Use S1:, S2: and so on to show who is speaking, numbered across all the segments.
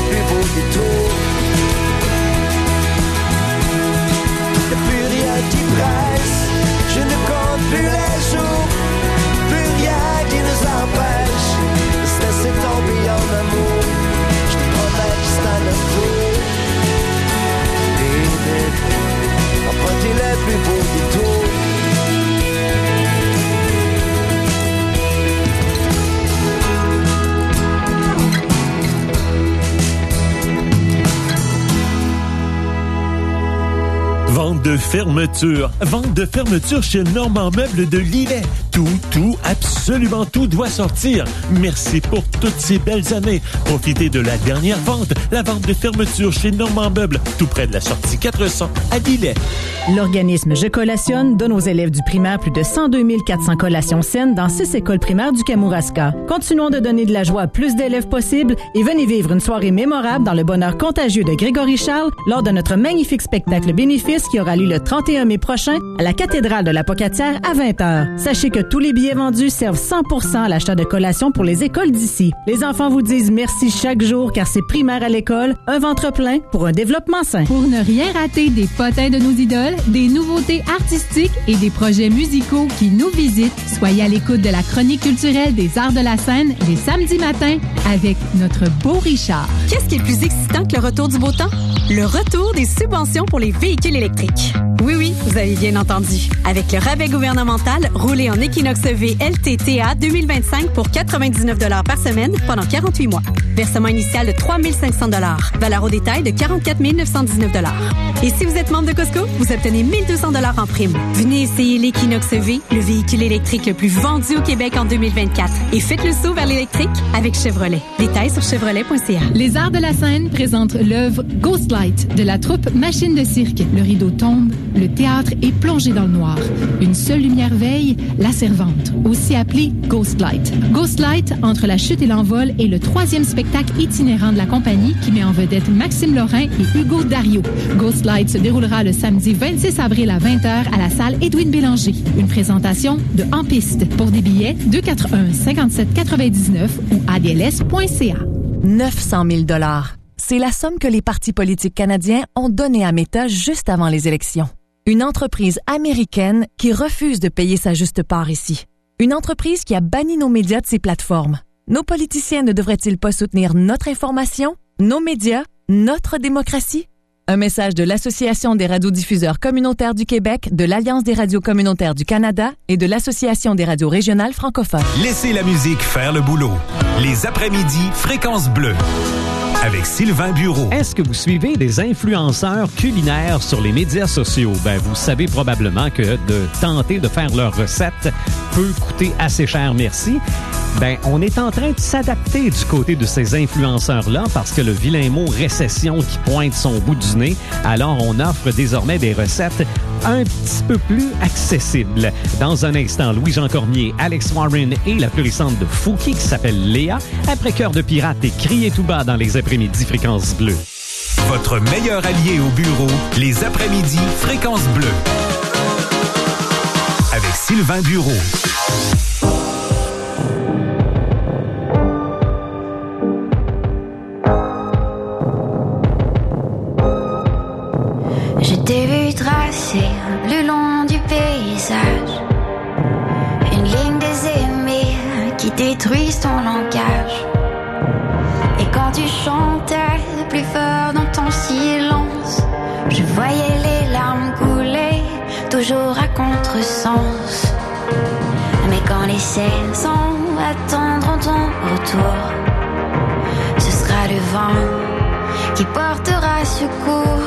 S1: plus beaux détours. Y'a plus rien qui presse, je ne compte plus les jours, plus rien qui nous empêche de se laisser tomber en amour. Je te promets que c'est à notre tour. Emprunter les plus beaux détours.
S2: Vente de fermeture. Vente de fermeture chez Normand Meubles de Lillet. Tout, absolument tout doit sortir. Merci pour toutes ces belles années. Profitez de la dernière vente, la vente de fermeture chez Normand Meubles, tout près de la sortie 400 à Lillet.
S3: L'organisme Je Collationne donne aux élèves du primaire plus de 102 400 collations saines dans 6 écoles primaires du Kamouraska. Continuons de donner de la joie à plus d'élèves possible et venez vivre une soirée mémorable dans le bonheur contagieux de Grégory Charles lors de notre magnifique spectacle bénéfice qui aura lieu le 31 mai prochain à la cathédrale de la Pocatière à 20h. Sachez que tous les billets vendus servent 100% à l'achat de collations pour les écoles d'ici. Les enfants vous disent merci chaque jour car c'est primaire à l'école, un ventre plein pour un développement sain.
S4: Pour ne rien rater des potins de nos idoles, des nouveautés artistiques et des projets musicaux qui nous visitent, soyez à l'écoute de la chronique culturelle des arts de la scène les samedis matins avec notre beau Richard.
S5: Qu'est-ce qui est plus excitant que le retour du beau temps? Le retour des subventions pour les véhicules électriques. Oui, vous avez bien entendu. Avec le rabais gouvernemental, roulez en Equinox EV LTTA 2025 pour 99 $ par semaine pendant 48 mois. Versement initial de 3 500 $. Valeur au détail de 44 919 $. Et si vous êtes membre de Costco, vous obtenez 1 200 $ en prime. Venez essayer l'Equinox EV, le véhicule électrique le plus vendu au Québec en 2024. Et faites le saut vers l'électrique avec Chevrolet. Détails sur chevrolet.ca.
S4: Les arts de la scène présentent l'œuvre Ghostlight de la troupe Machine de cirque. Le rideau tombe, le théâtre est plongé dans le noir. Une seule lumière veille, la servante, aussi appelée Ghostlight. Ghostlight, entre la chute et l'envol, est le 3e spectacle itinérant de la compagnie qui met en vedette Maxime Lorrain et Hugo Dario. Ghostlight se déroulera le samedi 26 avril à 20h à la salle Édouine Bélanger. Une présentation de En Piste. Pour des billets, 241-57-99 ou adls.ca.
S6: 900 000 $. C'est la somme que les partis politiques canadiens ont donnée à Meta juste avant les élections. Une entreprise américaine qui refuse de payer sa juste part ici. Une entreprise qui a banni nos médias de ses plateformes. Nos politiciens ne devraient-ils pas soutenir notre information, nos médias, notre démocratie? Un message de l'Association des radiodiffuseurs communautaires du Québec, de l'Alliance des radios communautaires du Canada et de l'Association des radios régionales francophones.
S7: Laissez la musique faire le boulot. Les après-midi, Fréquence Bleue. Avec Sylvain Bureau.
S8: Est-ce que vous suivez des influenceurs culinaires sur les médias sociaux? Vous savez probablement que de tenter de faire leurs recettes peut coûter assez cher, merci. On est en train de s'adapter du côté de ces influenceurs-là parce que le vilain mot récession qui pointe son bout du nez, alors on offre désormais des recettes un petit peu plus accessibles. Dans un instant, Louis-Jean Cormier, Alex Warren et la florissante de Fouki qui s'appelle Léa, après Cœur de pirate et Crier tout bas dans les après-midi Fréquence Bleue.
S7: Votre meilleur allié au bureau, les après-midi Fréquence Bleue. Avec Sylvain Bureau.
S9: Je t'ai vu tracer le long du paysage une ligne des aimés qui détruisent ton langage. Et quand tu chantais plus fort dans ton silence, je voyais les larmes couler, toujours à contresens. Mais quand les saisons attendront ton retour, ce sera le vent qui portera secours.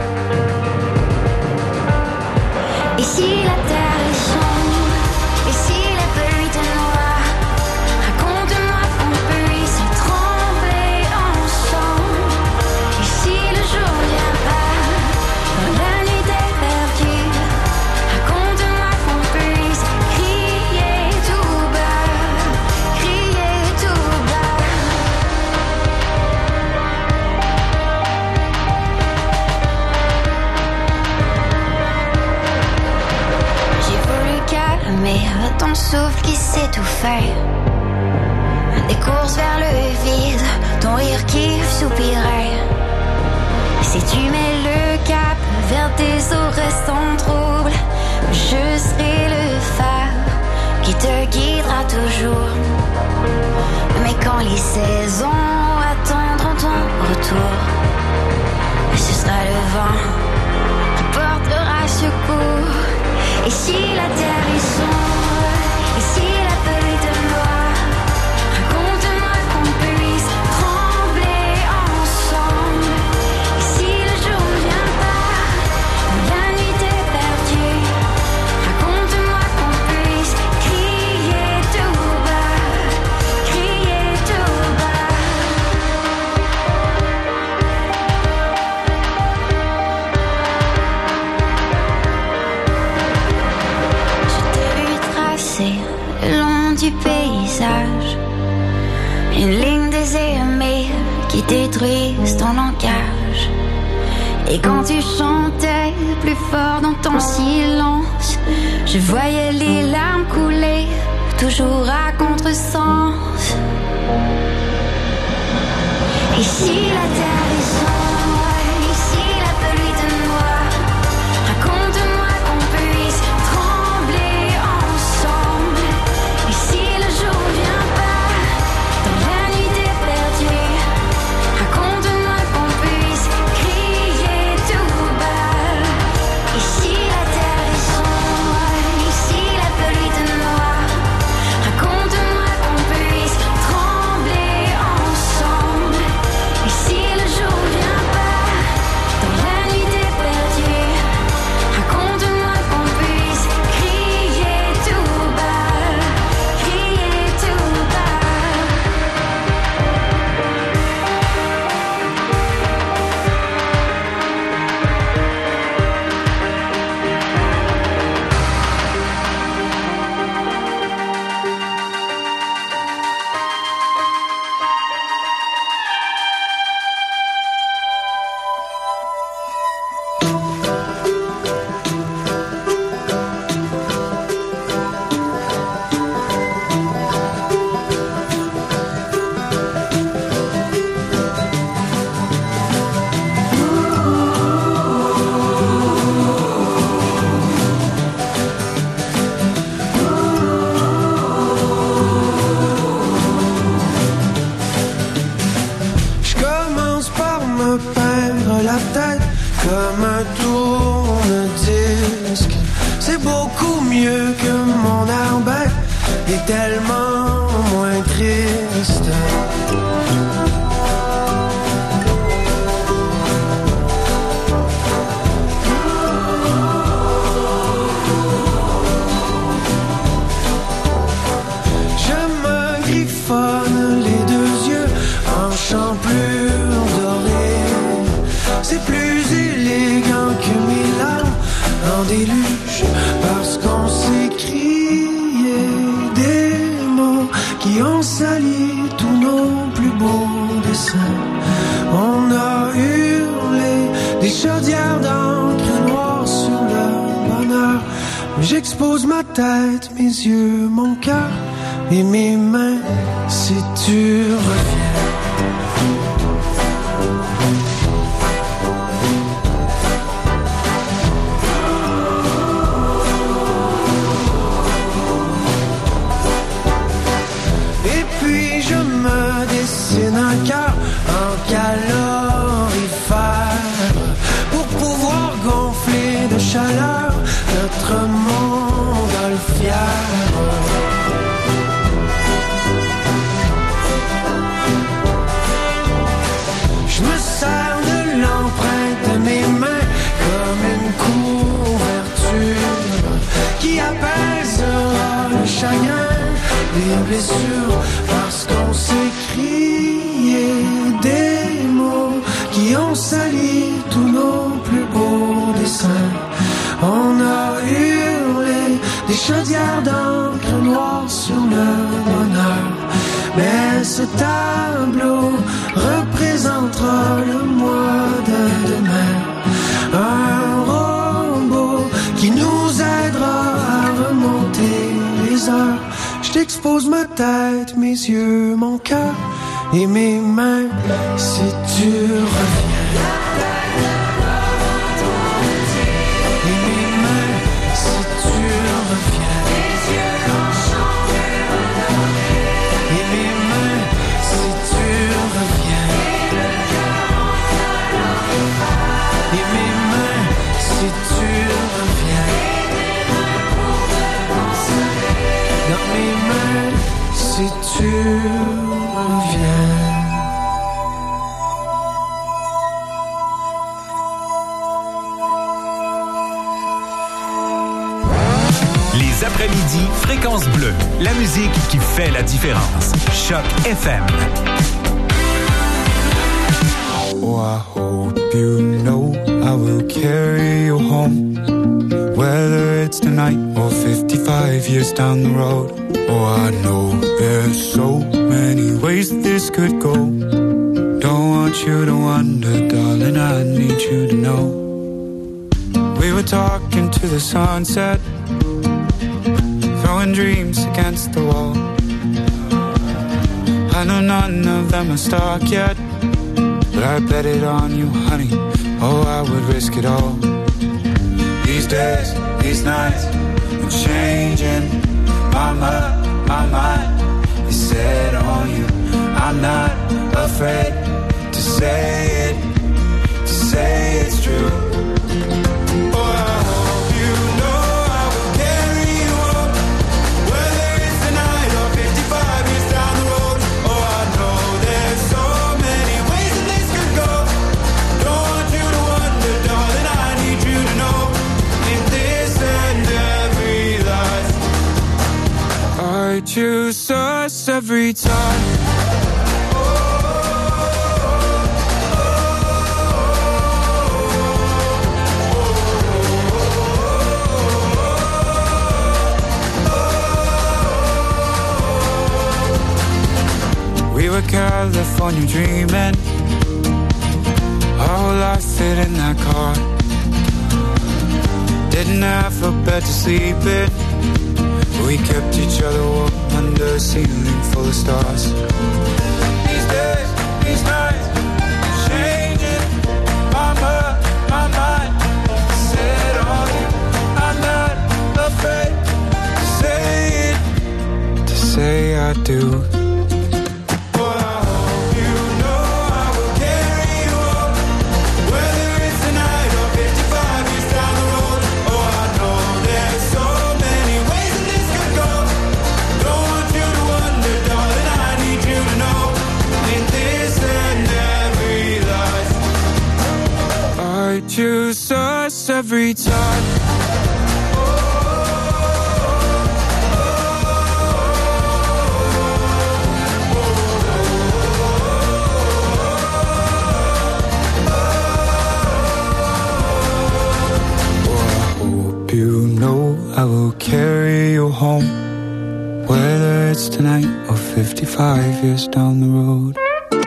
S9: Et si la terre est sombre, et si les feuilles te noient, raconte-moi qu'on puisse trembler ensemble. Et si le jour vient pas, dans la nuit t'es perdu, raconte-moi qu'on puisse crier tout bas, crier tout bas. Mais ton souffle qui s'étouffait, des courses vers le vide, ton rire qui soupirait. te guidera toujours. Mais quand les saisons attendront ton retour, ce sera le vent qui portera secours. Et si la terre est sombre, et si la feuille de noir, raconte-moi qu'on puisse trembler ensemble. Et si le jour ne vient pas, ou la nuit est perdue, raconte-moi qu'on puisse crier tout bas, crier tout bas. Le long du paysage, une ligne désaimée qui détruise ton langage. Et quand tu chantais plus fort dans ton silence, je voyais les larmes couler, toujours à contresens. Et si la terre est sombre, et si la pluie te noie, raconte-moi qu'on puisse trembler ensemble. Et si le jour vient pas, dans la nuit t'es perdu, raconte-moi qu'on puisse crier tout bas. Et si la terre est sombre, et si la pluie te noie, raconte-moi qu'on puisse trembler ensemble. Et si le jour vient pas, dans la nuit t'es perdu, raconte-moi qu'on puisse crier tout bas, crier tout bas.
S1: Je commence par me peindre la tête comme un tourne-disque. C'est beaucoup mieux que mon air bête et tellement moins triste. Je me griffonne les deux yeux en champlure dorée. C'est plus élégant que mes larmes en déluge, parce qu'on s'est crié des mots qui ont sali tous nos plus beaux dessins. On a hurlé des chaudières d'encre noire sur le bonheur. J'expose ma tête, mes yeux, mon cœur et mes mains, si tu reviens. Et puis je me dessine un cœur en calorifère pour pouvoir gonfler de chaleur notre montgolfière. Je me sers de l'empreinte de mes mains comme une couverture qui apaisera le chagrin des blessures, parce qu'on s'est crié des mots qui ont sali tous nos plus beaux dessins. On a hurlé des chaudières d'encre noire sur le bonheur. Mais ce tableau représentera le mois de demain. Un robot qui nous aidera à remonter les heures. Je t'expose ma tête, mes yeux, mon cœur et mes mains, si tu reviens. Et mes mains, si tu reviens. Les yeux en chant.
S7: après-midi, Fréquence Bleue. La musique qui fait la différence. Choc FM.
S10: Oh, I hope you know I will carry you home, whether it's tonight or 55 years down the road. Oh, I know there's so many ways this could go. Don't want you to wonder, darling, I need you to know. We were talking to the sunset, throwing dreams against the wall. I know none of them are stuck yet, but I bet it on you, honey. Oh, I would risk it all. These days, these nights, I'm changing. My mind is set on you. I'm not afraid to say it's true. I choose us every time. We were California dreaming, our whole life fit in that car. Didn't have a bed to sleep in, we kept each other warm under a ceiling full of stars. These days, these nights, changing. My mind, set on you. I'm not afraid to say I do. Choose us every time. You know I will carry you home, whether it's tonight or 55 years down the road.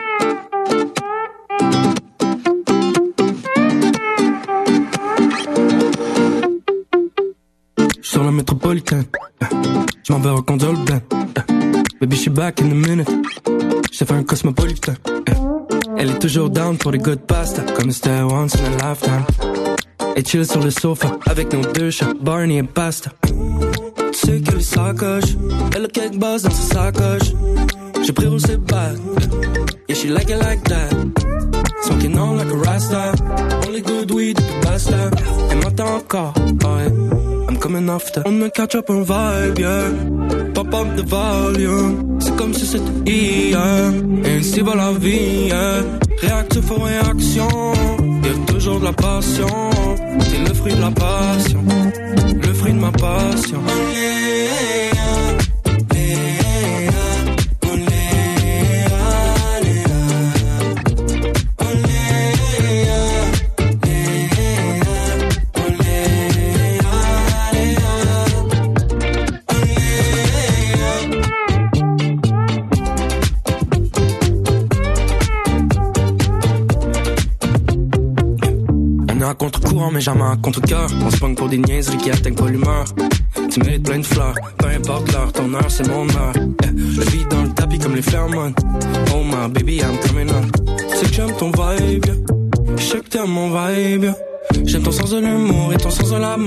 S11: Sur la métropolitaine, je m'en vais reconduire le blanc. Baby, she back in a minute. J'ai fait un cosmopolitain. Elle est toujours down pour les good pasta, comme c'était once in a lifetime. Et chill sur le sofa avec nos deux chats, Barney et Pasta. Tu sais qu'elle est sacoche, elle a quelques bases dans sa sacoche. J'ai pris roule ses bagues, yeah she like it like that. Smoking on like a rasta, only good weed depuis basta. Elle m'entend encore, oh yeah, I'm coming after. On me catch up un vibe, yeah, pop up the volume. C'est comme si c'était hier, ainsi va la vie, yeah. Réactif aux réactions, y'a toujours de la passion. C'est le fruit de la passion, le fruit de ma passion. À contre-courant mais jamais à contre-cœur. On se pogne pour des niaiseries qui atteignent pas l'humeur. Tu mérites plein de fleurs, peu importe l'heure, ton heure c'est mon heure. Je vis dans le tapis comme les phéromones. Oh my baby I'm coming on. Tu sais que j'aime ton vibe, je sais que t'aimes mon vibe. J'aime ton sens de l'humour et ton sens de l'amour.